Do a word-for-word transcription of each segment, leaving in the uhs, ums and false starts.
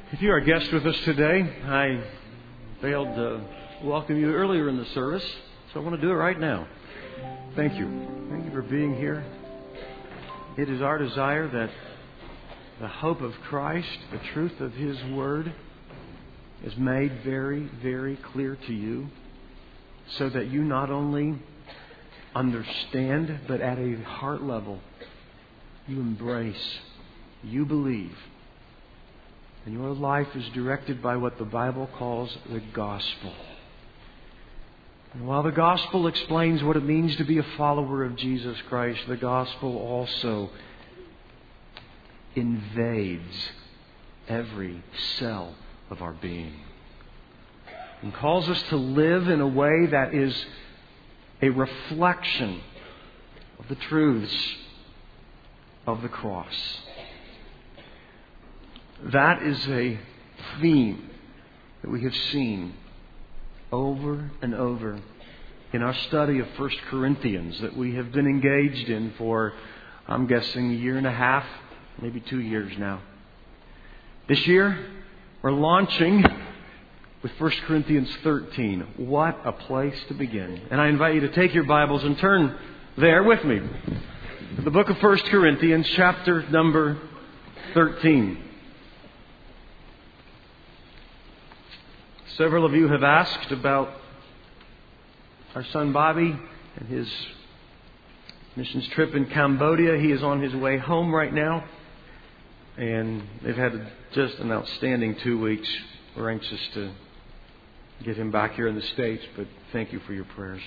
If you're a guest with us today, I failed to welcome you earlier in the service, so I want to do it right now. Thank you. Thank you for being here. It is our desire that the hope of Christ, the truth of His Word, is made very, very clear to you so that you not only understand, but at a heart level, you embrace, you believe. And your life is directed by what the Bible calls the gospel. And while the gospel explains what it means to be a follower of Jesus Christ, the gospel also invades every cell of our being and calls us to live in a way that is a reflection of the truths of the cross. That is a theme that we have seen over and over in our study of First Corinthians that we have been engaged in for, I'm guessing, a year and a half, maybe two years now. This year, we're launching with First Corinthians thirteen. What a place to begin. And I invite you to take your Bibles and turn there with me. The book of First Corinthians, chapter number thirteen. Several of you have asked about our son Bobby and his missions trip in Cambodia. He is on his way home right now. And they've had just an outstanding two weeks. We're anxious to get him back here in the States, but thank you for your prayers.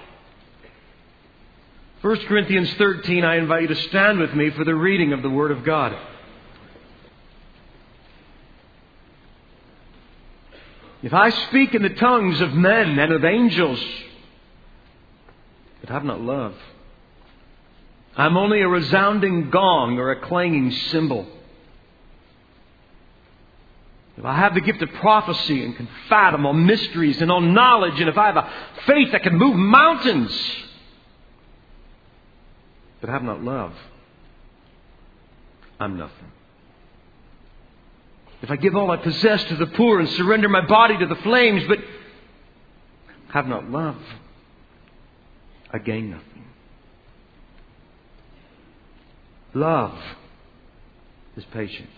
First Corinthians thirteen, I invite you to stand with me for the reading of the Word of God. If I speak in the tongues of men and of angels, but have not love, I'm only a resounding gong or a clanging cymbal. If I have the gift of prophecy and can fathom all mysteries and all knowledge, and if I have a faith that can move mountains, but have not love, I'm nothing. If I give all I possess to the poor and surrender my body to the flames, but have not love, I gain nothing. Love is patient.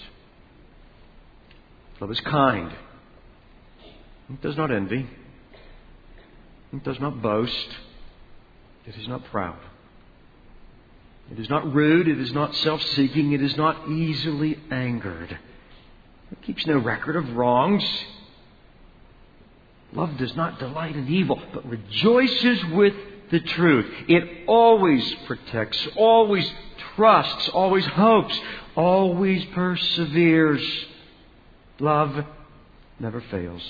Love is kind. It does not envy. It does not boast. It is not proud. It is not rude. It is not self-seeking. It is not easily angered. It keeps no record of wrongs. Love does not delight in evil, but rejoices with the truth. It always protects, always trusts, always hopes, always perseveres. Love never fails.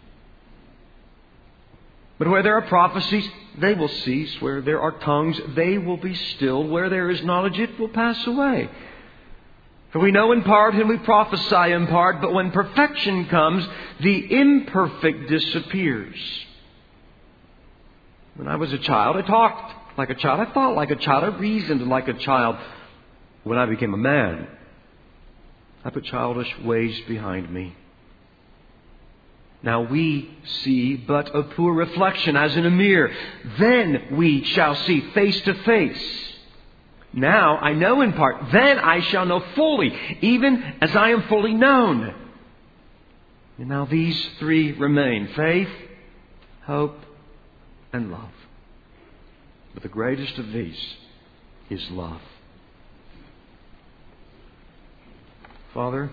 But where there are prophecies, they will cease. Where there are tongues, they will be stilled. Where there is knowledge, it will pass away. For we know in part and we prophesy in part, but when perfection comes, the imperfect disappears. When I was a child, I talked like a child. I thought like a child. I reasoned like a child. When I became a man, I put childish ways behind me. Now we see but a poor reflection as in a mirror. Then we shall see face to face. Now I know in part, then I shall know fully, even as I am fully known. And now these three remain: faith, hope, and love. But the greatest of these is love. Father,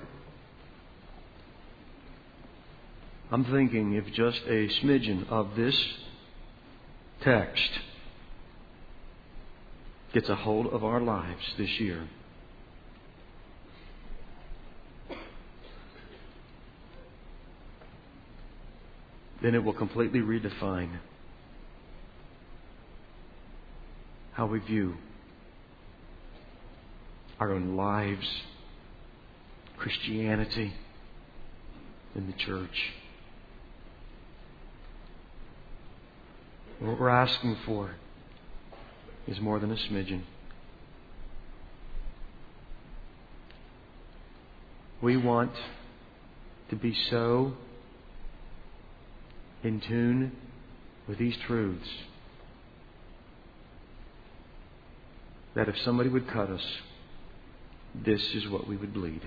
I'm thinking if just a smidgen of this text gets a hold of our lives this year, then it will completely redefine how we view our own lives, Christianity, and the church. What we're asking for is more than a smidgen. We want to be so in tune with these truths that if somebody would cut us, this is what we would bleed.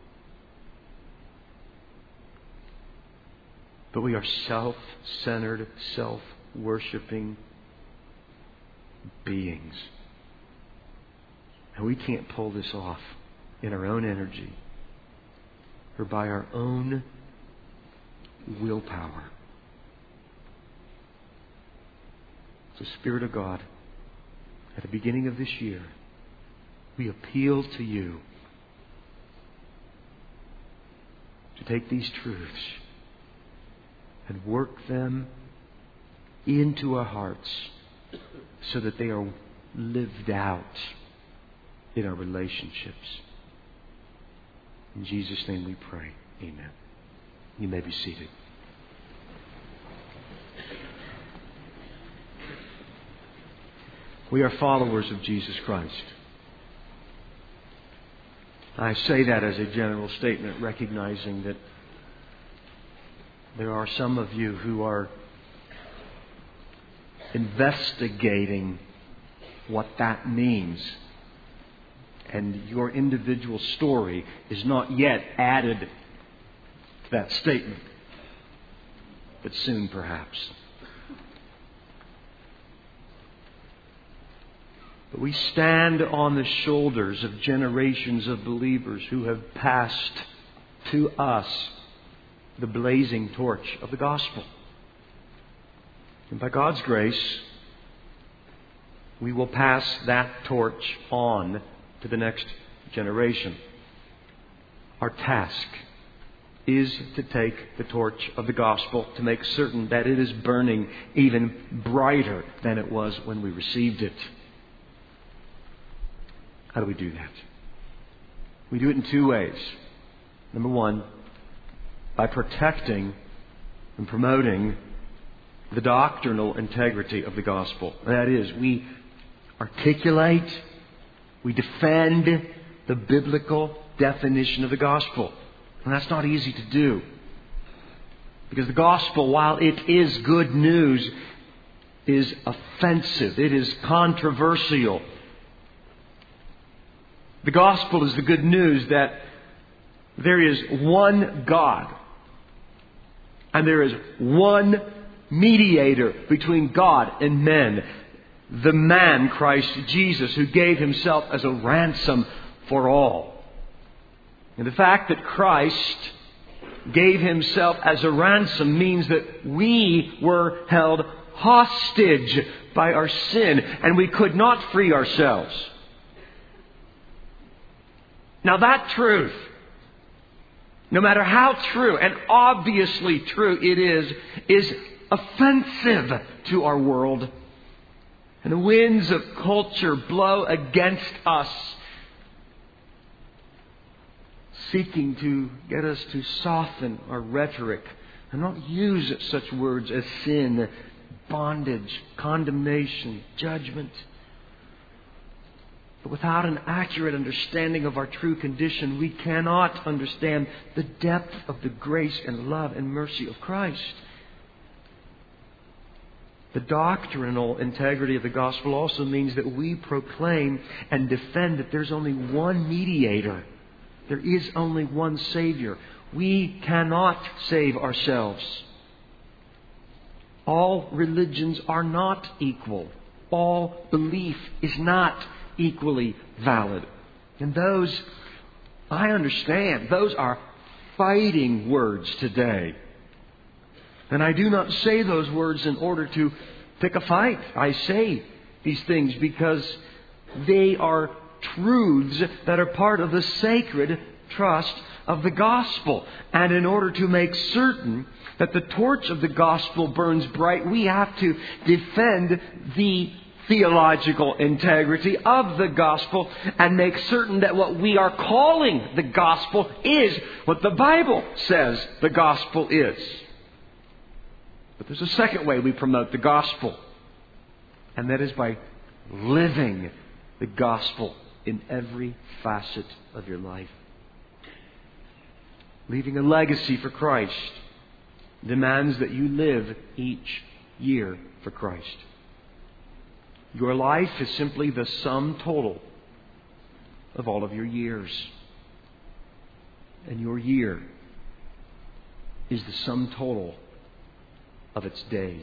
But we are self-centered, self-worshipping beings. And we can't pull this off in our own energy or by our own willpower. So, Spirit of God, at the beginning of this year, we appeal to you to take these truths and work them into our hearts so that they are lived out in our relationships. In Jesus' name we pray. Amen. You may be seated. We are followers of Jesus Christ. I say that as a general statement, recognizing that there are some of you who are investigating what that means. And your individual story is not yet added to that statement. But soon, perhaps. But we stand on the shoulders of generations of believers who have passed to us the blazing torch of the gospel. And by God's grace, we will pass that torch on to the next generation. Our task is to take the torch of the gospel to make certain that it is burning even brighter than it was when we received it. How do we do that? We do it in two ways. Number one, by protecting and promoting the doctrinal integrity of the gospel. That is, we articulate, we defend the biblical definition of the gospel. And that's not easy to do. Because the gospel, while it is good news, is offensive. It is controversial. The gospel is the good news that there is one God. And there is one mediator between God and men. The man, Christ Jesus, who gave Himself as a ransom for all. And the fact that Christ gave Himself as a ransom means that we were held hostage by our sin and we could not free ourselves. Now that truth, no matter how true and obviously true it is, is offensive to our world. And the winds of culture blow against us, seeking to get us to soften our rhetoric and not use such words as sin, bondage, condemnation, judgment. But without an accurate understanding of our true condition, we cannot understand the depth of the grace and love and mercy of Christ. The doctrinal integrity of the gospel also means that we proclaim and defend that there's only one mediator. There is only one Savior. We cannot save ourselves. All religions are not equal. All belief is not equally valid. And those, I understand, those are fighting words today. And I do not say those words in order to pick a fight. I say these things because they are truths that are part of the sacred trust of the gospel. And in order to make certain that the torch of the gospel burns bright, we have to defend the theological integrity of the gospel and make certain that what we are calling the gospel is what the Bible says the gospel is. But there's a second way we promote the gospel, and that is by living the gospel in every facet of your life. leaving a legacy for Christ, demands that you live each year for Christ. Your life is simply the sum total of all of your years. And your year is the sum total of its days.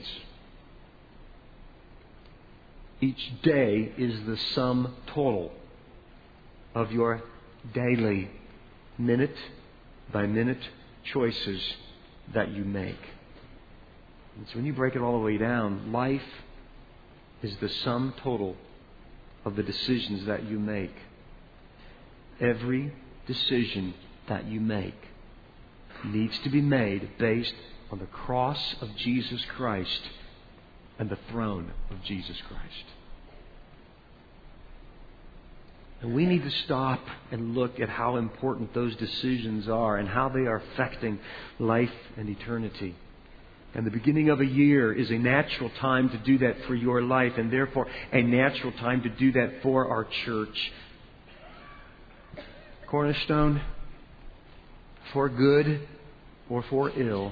Each day is the sum total of your daily, minute by minute choices that you make. And so when you break it all the way down, life is the sum total of the decisions that you make. Every decision that you make needs to be made based on the cross of Jesus Christ and the throne of Jesus Christ. And we need to stop and look at how important those decisions are and how they are affecting life and eternity. And the beginning of a year is a natural time to do that for your life, and therefore a natural time to do that for our church. Cornerstone, for good or for ill,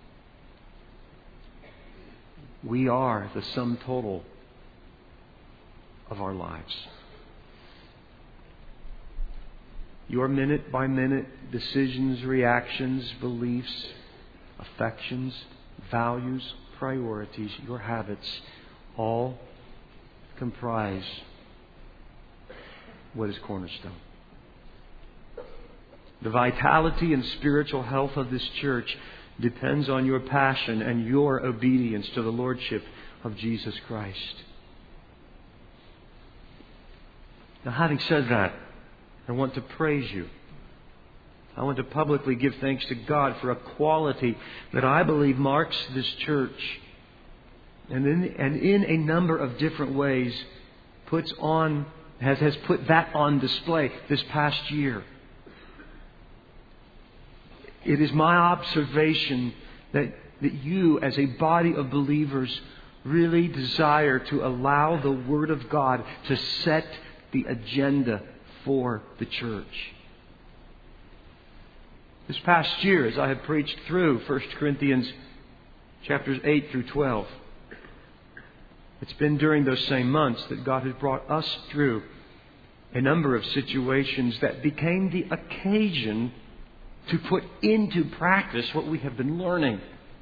we are the sum total of our lives. Your minute by minute decisions, reactions, beliefs, affections, values, priorities, your habits, all comprise what is Cornerstone. The vitality and spiritual health of this church depends on your passion and your obedience to the Lordship of Jesus Christ. Now, having said that, I want to praise you. I want to publicly give thanks to God for a quality that I believe marks this church, and in, and in a number of different ways puts on has, has put that on display this past year. It is my observation that, that you, as a body of believers, really desire to allow the Word of God to set the agenda for the church. This past year, as I have preached through First Corinthians chapters eight through twelve, it's been during those same months that God has brought us through a number of situations that became the occasion to put into practice what we have been learning.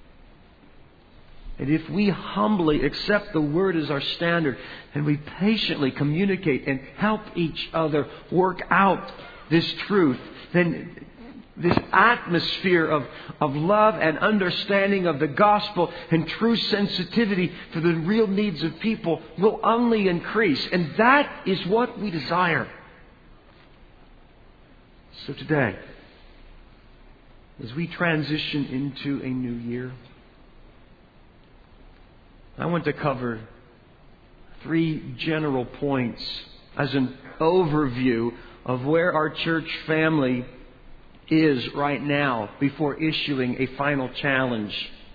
And if we humbly accept the Word as our standard and we patiently communicate and help each other work out this truth, then this atmosphere of, of love and understanding of the gospel and true sensitivity to the real needs of people will only increase. And that is what we desire. So today, as we transition into a new year, I want to cover three general points as an overview of where our church family is right now before issuing a final challenge.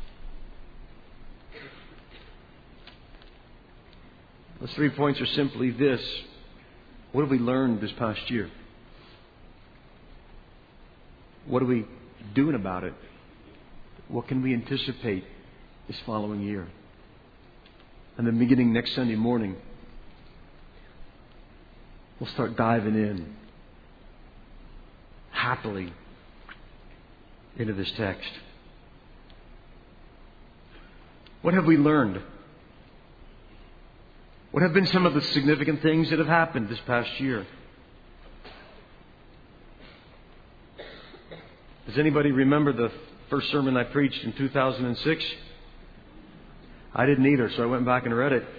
Those three points are simply this: what have we learned this past year? What are we doing about it? What can we anticipate this following year? And then beginning next Sunday morning, we'll start diving in happily into this text. What have we learned? What have been some of the significant things that have happened this past year? Does anybody remember the first sermon I preached in two thousand six? I didn't either, so I went back and read it.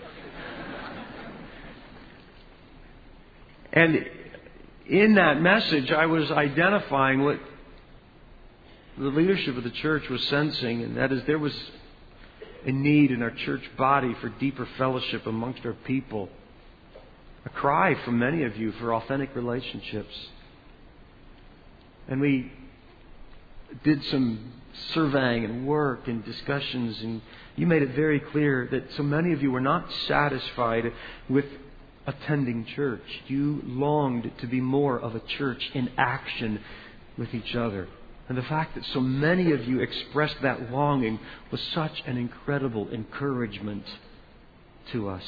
And in that message, I was identifying what the leadership of the church was sensing, and that is there was a need in our church body for deeper fellowship amongst our people. A cry from many of you for authentic relationships. And we did some surveying and work and discussions, and you made it very clear that so many of you were not satisfied with attending church. You longed to be more of a church in action with each other. And the fact that so many of you expressed that longing was such an incredible encouragement to us.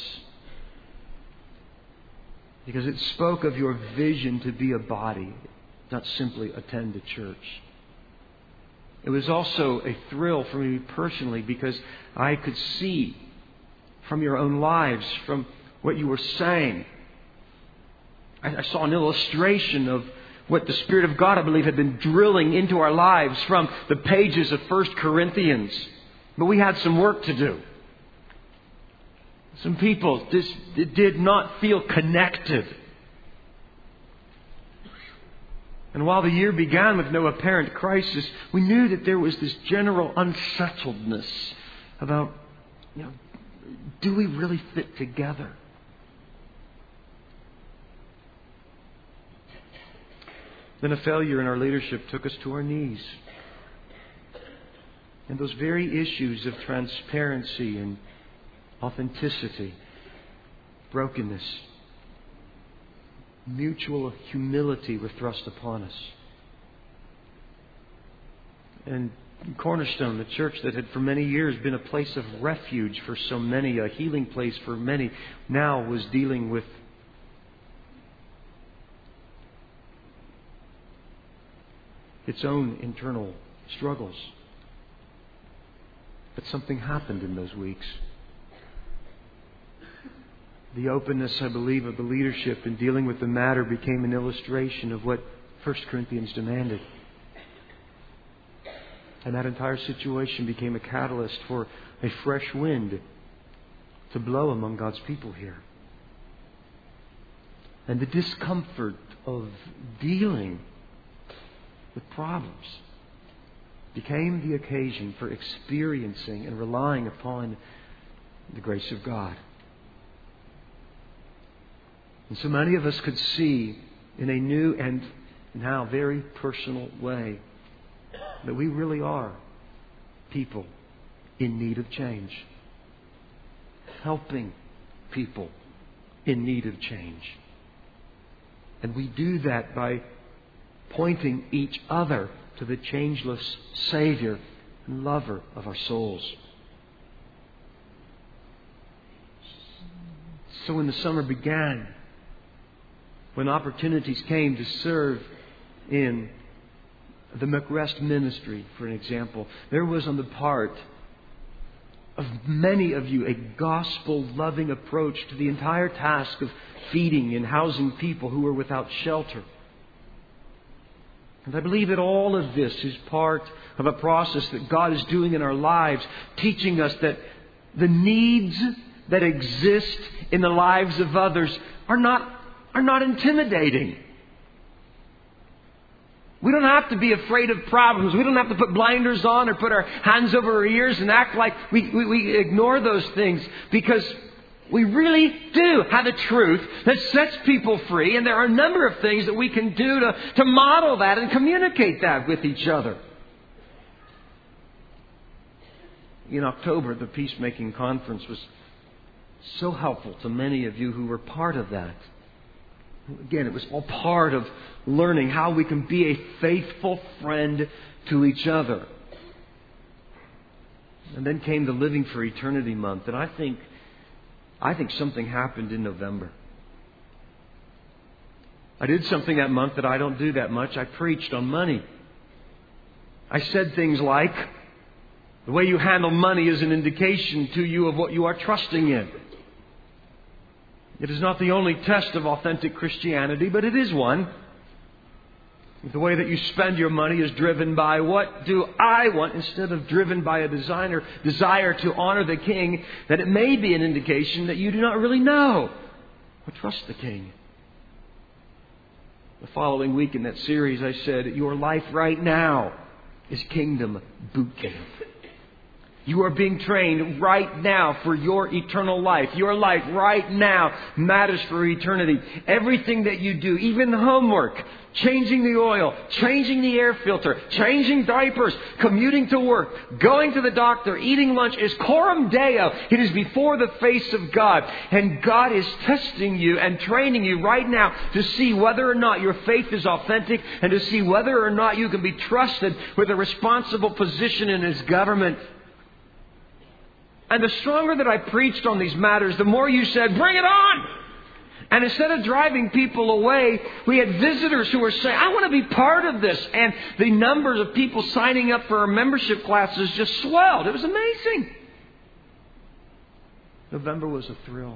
Because it spoke of your vision to be a body, not simply attend a church. It was also a thrill for me personally because I could see from your own lives, from what you were saying. I, I saw an illustration of what the Spirit of God, I believe, had been drilling into our lives from the pages of First Corinthians. But we had some work to do. Some people just did not feel connected. And while the year began with no apparent crisis, we knew that there was this general unsettledness about, you know, do we really fit together? Then a failure in our leadership took us to our knees. And those very issues of transparency and authenticity, brokenness, mutual humility were thrust upon us. And Cornerstone, the church that had for many years been a place of refuge for so many, a healing place for many, now was dealing with its own internal struggles. But something happened in those weeks. The openness, I believe, of the leadership in dealing with the matter became an illustration of what First Corinthians demanded. And that entire situation became a catalyst for a fresh wind to blow among God's people here. And the discomfort of dealing with problems became the occasion for experiencing and relying upon the grace of God. And so many of us could see in a new and now very personal way that we really are people in need of change. Helping people in need of change. And we do that by pointing each other to the changeless Savior and lover of our souls. So when the summer began, when opportunities came to serve in the McRest ministry, for an example, there was on the part of many of you a gospel-loving approach to the entire task of feeding and housing people who were without shelter. And I believe that all of this is part of a process that God is doing in our lives, teaching us that the needs that exist in the lives of others are not, are not intimidating. We don't have to be afraid of problems. We don't have to put blinders on or put our hands over our ears and act like we, we, we ignore those things, because we really do have a truth that sets people free, and there are a number of things that we can do to, to model that and communicate that with each other. In October, the Peacemaking Conference was so helpful to many of you who were part of that. Again, it was all part of learning how we can be a faithful friend to each other. And then came the Living for Eternity month, and I think I think something happened in November. I did something that month that I don't do that much. I preached on money. I said things like, the way you handle money is an indication to you of what you are trusting in. It is not the only test of authentic Christianity, but it is one. The way that you spend your money is driven by what do I want, instead of driven by a designer, desire to honor the King, that it may be an indication that you do not really know or trust the King. The following week in that series, I said, your life right now is Kingdom Boot Camp. You are being trained right now for your eternal life. Your life right now matters for eternity. Everything that you do, even homework, changing the oil, changing the air filter, changing diapers, commuting to work, going to the doctor, eating lunch is coram deo. It is before the face of God. And God is testing you and training you right now to see whether or not your faith is authentic and to see whether or not you can be trusted with a responsible position in His government. And the stronger that I preached on these matters, the more you said, bring it on! And instead of driving people away, we had visitors who were saying, I want to be part of this. And the numbers of people signing up for our membership classes just swelled. It was amazing. November was a thrill.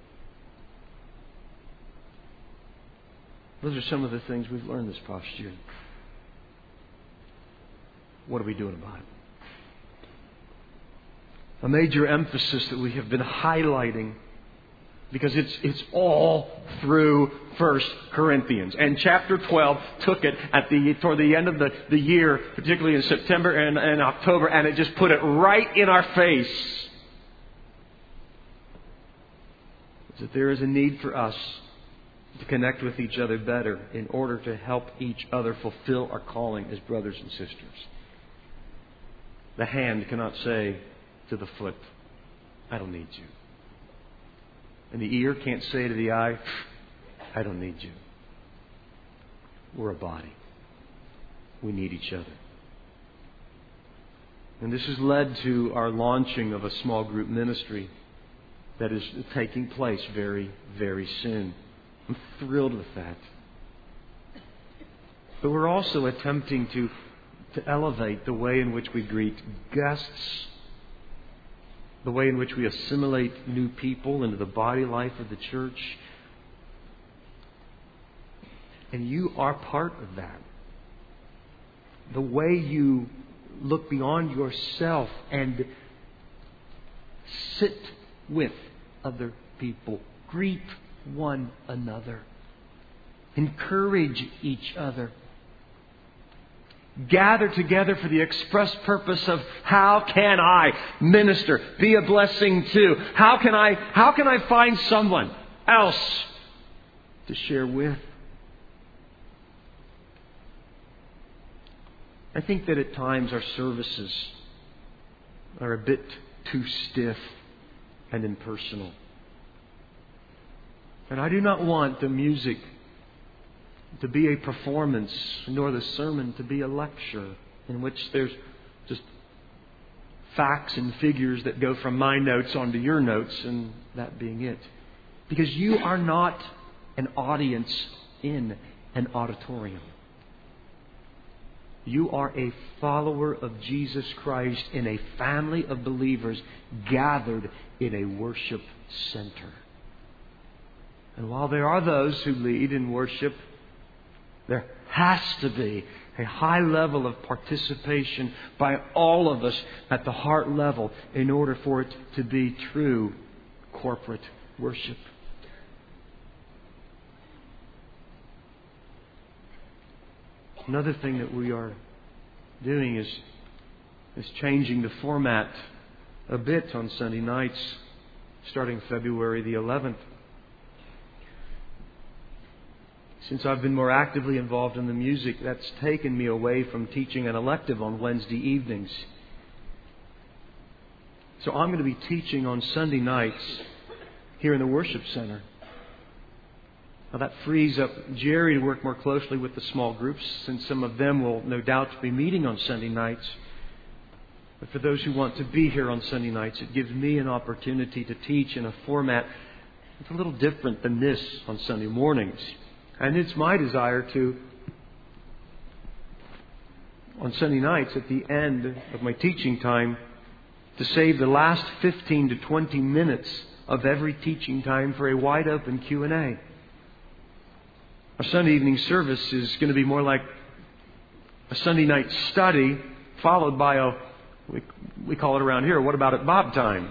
Those are some of the things we've learned this past year. What are we doing about it? A major emphasis that we have been highlighting, because it's it's all through First Corinthians. And chapter twelve took it at the toward the end of the, the year, particularly in September and, and October, and it just put it right in our face. That there is a need for us to connect with each other better in order to help each other fulfill our calling as brothers and sisters. The hand cannot say to the foot, I don't need you. And the ear can't say to the eye, I don't need you. We're a body. We need each other. And this has led to our launching of a small group ministry that is taking place very, very soon. I'm thrilled with that. But we're also attempting to, to elevate the way in which we greet guests, the way in which we assimilate new people into the body life of the church. And you are part of that. The way you look beyond yourself and sit with other people. Greet one another. Encourage each other. Gather together for the express purpose of how can I minister, be a blessing to? How can I, how can I find someone else to share with? I think that at times our services are a bit too stiff and impersonal. And I do not want the music to be a performance, nor the sermon to be a lecture in which there's just facts and figures that go from my notes onto your notes and that being it. Because you are not an audience in an auditorium. You are a follower of Jesus Christ in a family of believers gathered in a worship center. And while there are those who lead in worship, there has to be a high level of participation by all of us at the heart level in order for it to be true corporate worship. Another thing that we are doing is, is changing the format a bit on Sunday nights, starting February the eleventh. Since I've been more actively involved in the music, that's taken me away from teaching an elective on Wednesday evenings. So I'm going to be teaching on Sunday nights here in the worship center. Now that frees up Jerry to work more closely with the small groups, since some of them will no doubt be meeting on Sunday nights. But for those who want to be here on Sunday nights, it gives me an opportunity to teach in a format that's a little different than this on Sunday mornings. And it's my desire to, on Sunday nights at the end of my teaching time, to save the last fifteen to twenty minutes of every teaching time for a wide open Q and A. Our Sunday evening service is going to be more like a Sunday night study followed by a, we, we call it around here, what about it Bob time?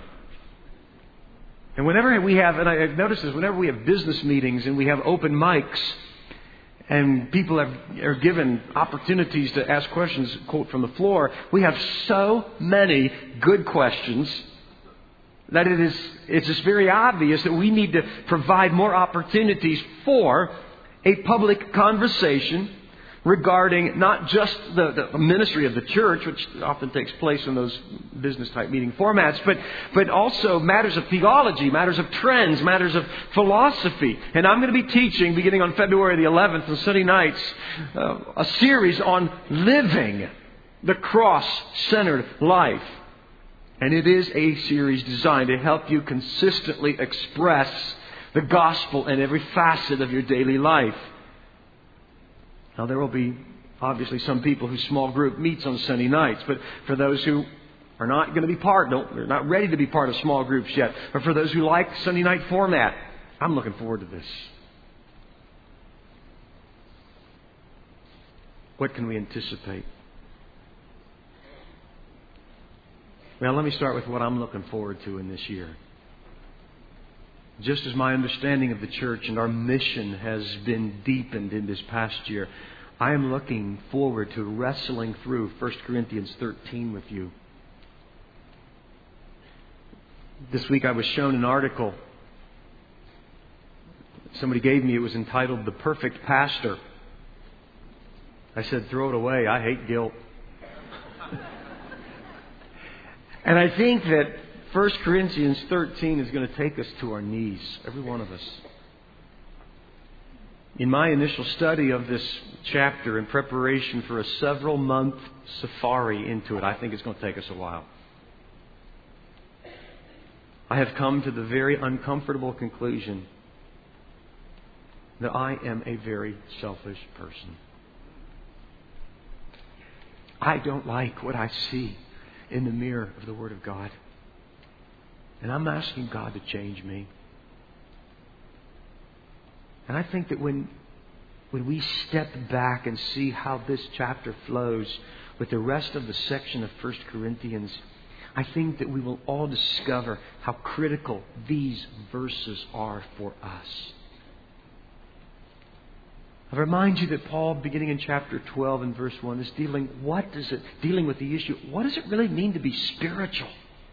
And whenever we have, and I've noticed this, whenever we have business meetings and we have open mics, and people have, are given opportunities to ask questions, quote from the floor, we have so many good questions that it is it's just very obvious that we need to provide more opportunities for a public conversation regarding not just the, the ministry of the church, which often takes place in those business-type meeting formats, but, but also matters of theology, matters of trends, matters of philosophy. And I'm going to be teaching, beginning on February the eleventh on Sunday nights, uh, a series on living the cross-centered life. And it is a series designed to help you consistently express the gospel in every facet of your daily life. Now, there will be obviously some people whose small group meets on Sunday nights, but for those who are not going to be part, don't, they're not ready to be part of small groups yet, or for those who like Sunday night format, I'm looking forward to this. What can we anticipate? Well, let me start with what I'm looking forward to in this year. Just as my understanding of the church and our mission has been deepened in this past year, I am looking forward to wrestling through First Corinthians thirteen with you. This week I was shown an article somebody gave me. It was entitled "The Perfect Pastor." I said, throw it away. I hate guilt. And I think that First Corinthians thirteen is going to take us to our knees, every one of us. In my initial study of this chapter in preparation for a several month safari into it, I think it's going to take us a while. I have come to the very uncomfortable conclusion that I am a very selfish person. I don't like what I see in the mirror of the Word of God. And I'm asking God to change me. And I think that when, when we step back and see how this chapter flows with the rest of the section of First Corinthians, I think that we will all discover how critical these verses are for us. I remind you that Paul, beginning in chapter twelve and verse one, is dealing, what does it, dealing with the issue, what does it really mean to be spiritual?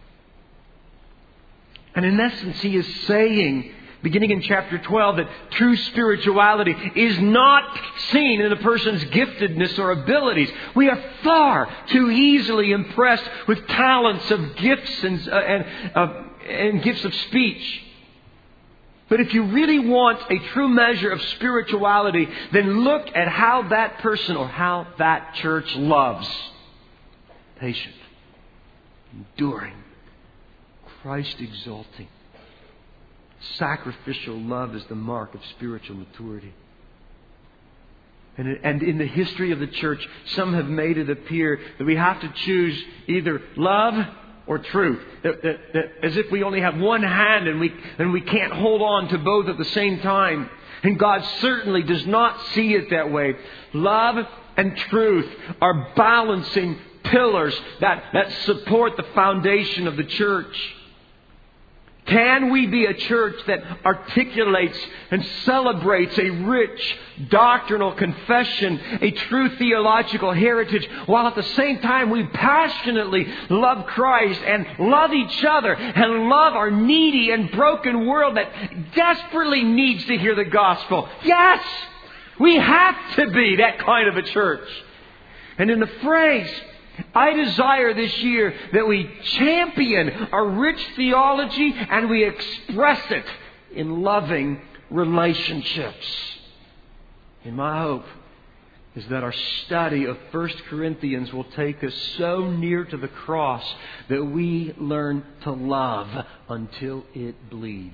And in essence, he is saying, beginning in chapter twelve, that true spirituality is not seen in a person's giftedness or abilities. We are far too easily impressed with talents of gifts and, uh, and, uh, and gifts of speech. But if you really want a true measure of spirituality, then look at how that person or how that church loves. Patient, enduring, Christ-exalting. Sacrificial love is the mark of spiritual maturity. And, and in the history of the church, some have made it appear that we have to choose either love or truth. That, that, that as if we only have one hand and we, and we can't hold on to both at the same time. And God certainly does not see it that way. Love and truth are balancing pillars that, that support the foundation of the church. Can we be a church that articulates and celebrates a rich doctrinal confession, a true theological heritage, while at the same time we passionately love Christ and love each other and love our needy and broken world that desperately needs to hear the gospel? Yes, we have to be that kind of a church. And in the phrase, I desire this year that we champion our rich theology and we express it in loving relationships. And my hope is that our study of First Corinthians will take us so near to the cross that we learn to love until it bleeds.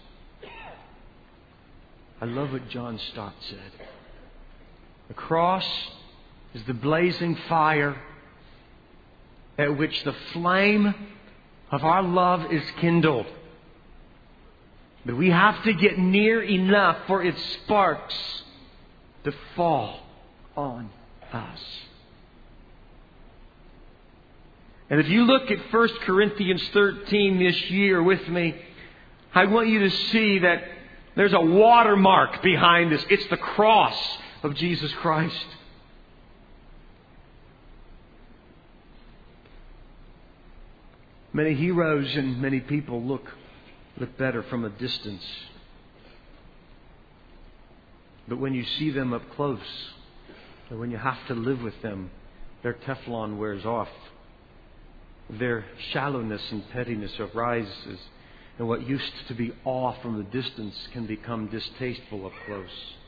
I love what John Stott said. The cross is the blazing fire at which the flame of our love is kindled. But we have to get near enough for its sparks to fall on us. And if you look at First Corinthians thirteen this year with me, I want you to see that there's a watermark behind this. It's the cross. of Jesus Christ. Many heroes and many people look, look better from a distance. But when you see them up close, or when you have to live with them, their Teflon wears off. Their shallowness and pettiness arises, and what used to be awe from a distance can become distasteful up close.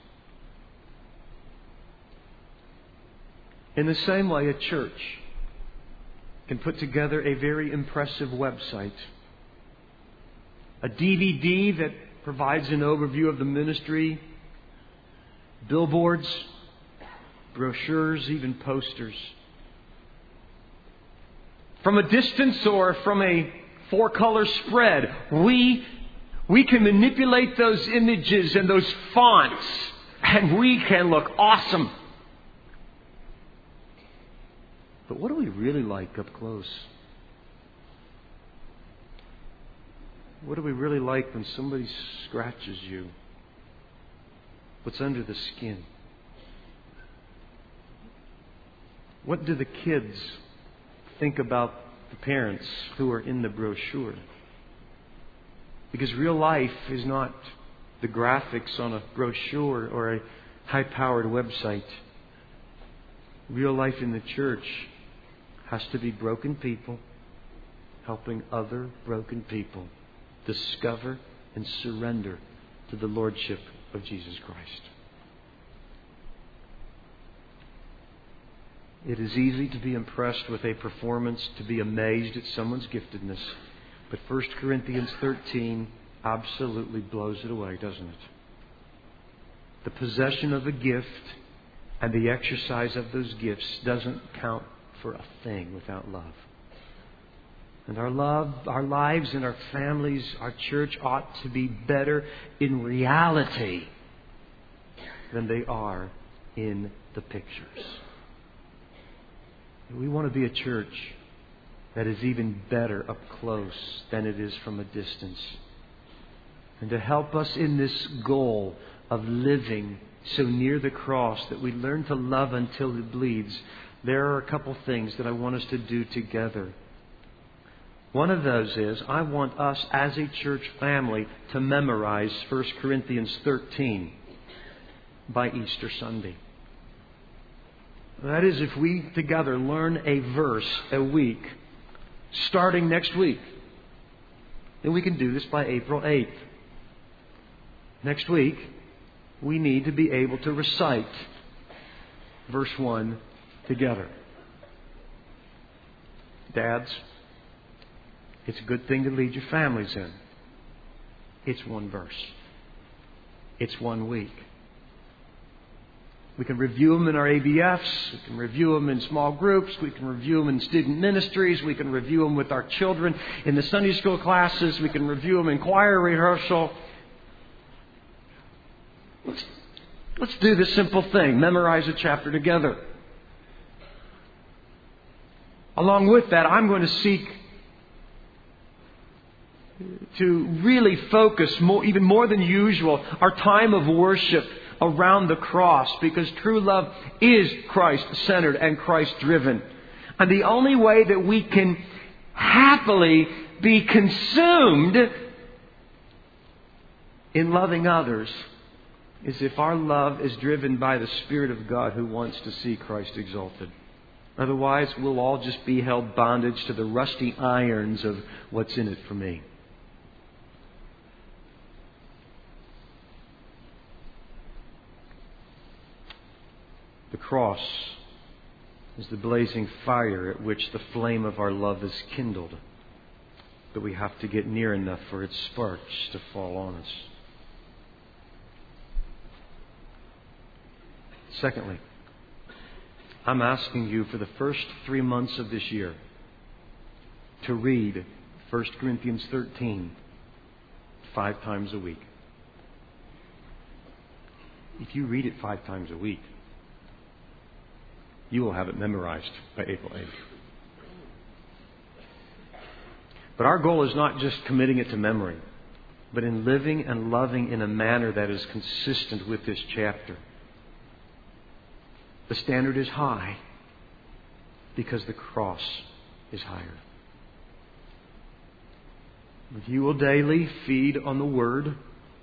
In the same way, a church can put together a very impressive website, a D V D that provides an overview of the ministry, billboards, brochures, even posters. From a distance or from a four-color spread, we, we can manipulate those images and those fonts, and we can look awesome. But what do we really like up close? What do we really like when somebody scratches you? What's under the skin? What do the kids think about the parents who are in the brochure? Because real life is not the graphics on a brochure or a high-powered website. Real life in the church has to be broken people helping other broken people discover and surrender to the Lordship of Jesus Christ. It is easy to be impressed with a performance, to be amazed at someone's giftedness. But First Corinthians thirteen absolutely blows it away, doesn't it? The possession of a gift and the exercise of those gifts doesn't count for a thing without love. And our love, our lives and our families, our church ought to be better in reality than they are in the pictures. We want to be a church that is even better up close than it is from a distance. And to help us in this goal of living so near the cross that we learn to love until it bleeds, there are a couple things that I want us to do together. One of those is, I want us as a church family to memorize First Corinthians thirteen by Easter Sunday. That is, if we together learn a verse a week, starting next week, then we can do this by April eighth. Next week, we need to be able to recite verse one together. Dads, it's a good thing to lead your families in. It's one verse. It's one week. We can review them in our A B Fs. We can review them in small groups. We can review them in student ministries. We can review them with our children in the Sunday school classes. We can review them in choir rehearsal. Let's, let's do this simple thing. Memorize a chapter together. Along with that, I'm going to seek to really focus more, even more than usual, our time of worship around the cross, because true love is Christ-centered and Christ-driven. And the only way that we can happily be consumed in loving others is if our love is driven by the Spirit of God who wants to see Christ exalted. Otherwise, we'll all just be held bondage to the rusty irons of what's in it for me. The cross is the blazing fire at which the flame of our love is kindled. But we have to get near enough for its sparks to fall on us. Secondly, I'm asking you for the first three months of this year to read First Corinthians thirteen five times a week. If you read it five times a week, you will have it memorized by April eighth. But our goal is not just committing it to memory, but in living and loving in a manner that is consistent with this chapter. The standard is high because the cross is higher. If you will daily feed on the Word,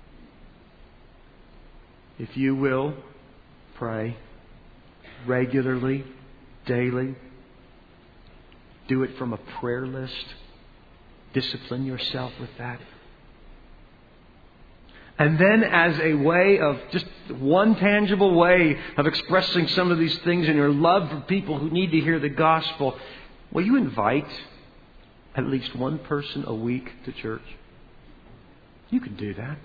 if you will pray regularly, daily, do it from a prayer list, discipline yourself with that. And then as a way of, just one tangible way of expressing some of these things in your love for people who need to hear the gospel, will you invite at least one person a week to church? You can do that.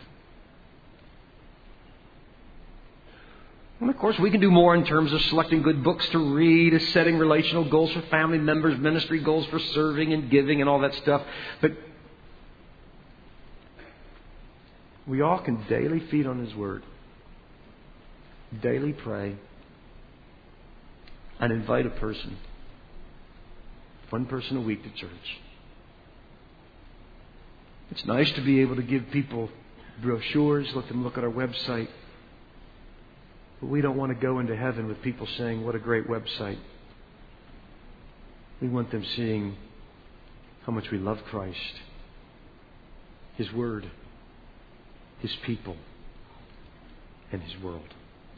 And of course, we can do more in terms of selecting good books to read, setting relational goals for family members, ministry goals for serving and giving and all that stuff. But we all can daily feed on His Word, daily pray, and invite a person, one person a week to church. It's nice to be able to give people brochures, let them look at our website. But we don't want to go into heaven with people saying, what a great website. We want them seeing how much we love Christ, His Word, His people, and His world.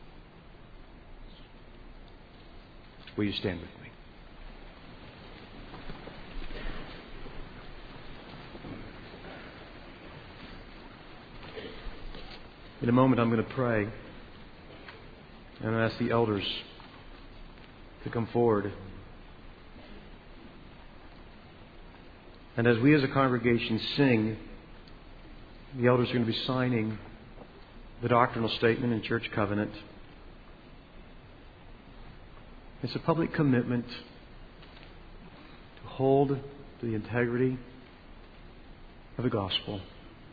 Will you stand with me? In a moment, I'm going to pray. And I ask the elders to come forward. And as we as a congregation sing, the elders are going to be signing the doctrinal statement and church covenant. It's a public commitment to hold to the integrity of the gospel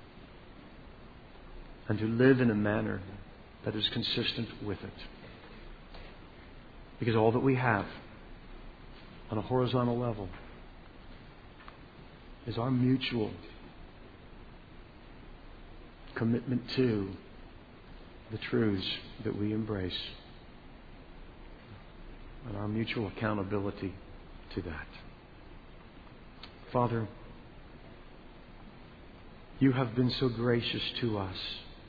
and to live in a manner that is consistent with it. Because all that we have on a horizontal level is our mutual commitment to the truths that we embrace and our mutual accountability to that. Father, You have been so gracious to us.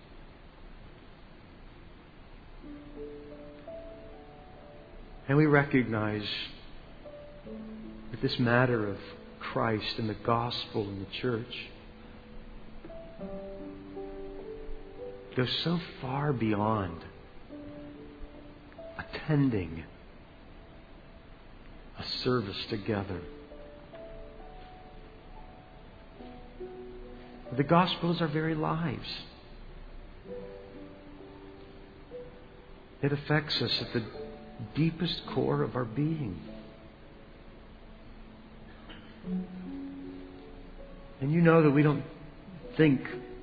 And we recognize that this matter of Christ and the gospel and the church goes so far beyond attending a service together. The gospel is our very lives. It affects us at the deepest core of our being. And You know that we don't think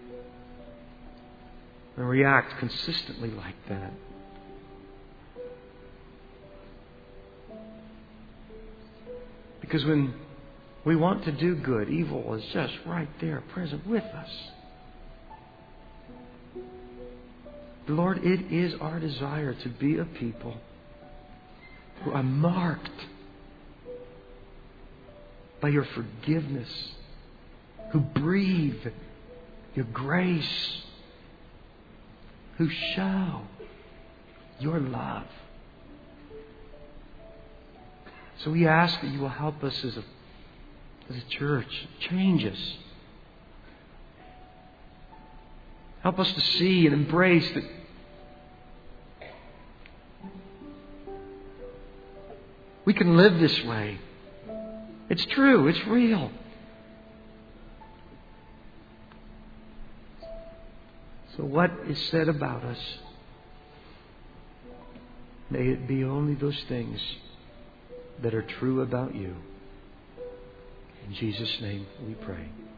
and react consistently like that. Because when we want to do good, evil is just right there, present with us. Lord, it is our desire to be a people who are marked by Your forgiveness, who breathe Your grace, who show Your love. So we ask that You will help us as a, as a church, change us. Help us to see and embrace that we can live this way. It's true. It's real. So what is said about us, may it be only those things that are true about You. In Jesus' name we pray.